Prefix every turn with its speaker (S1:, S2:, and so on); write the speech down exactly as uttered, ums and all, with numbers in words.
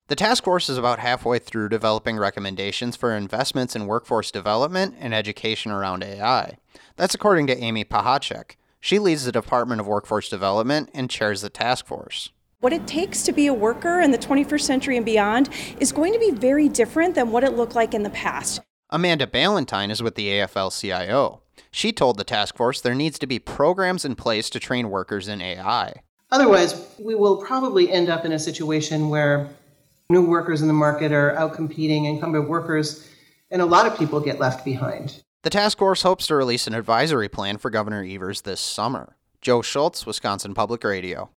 S1: The task force is about halfway through developing recommendations for investments in workforce development and education around A I. That's according to Amy Pahacek. She leads the Department of Workforce Development and chairs the task force.
S2: What it takes to be a worker in the twenty-first century and beyond is going to be very different than what it looked like in the past.
S1: Amanda Ballantyne is with the A F L C I O. She told the task force there needs to be programs in place to train workers in A I.
S3: Otherwise, we will probably end up in a situation where new workers in the market are outcompeting incumbent workers, and a lot of people get left behind.
S1: The task force hopes to release an advisory plan for Governor Evers this summer. Joe Schultz, Wisconsin Public Radio.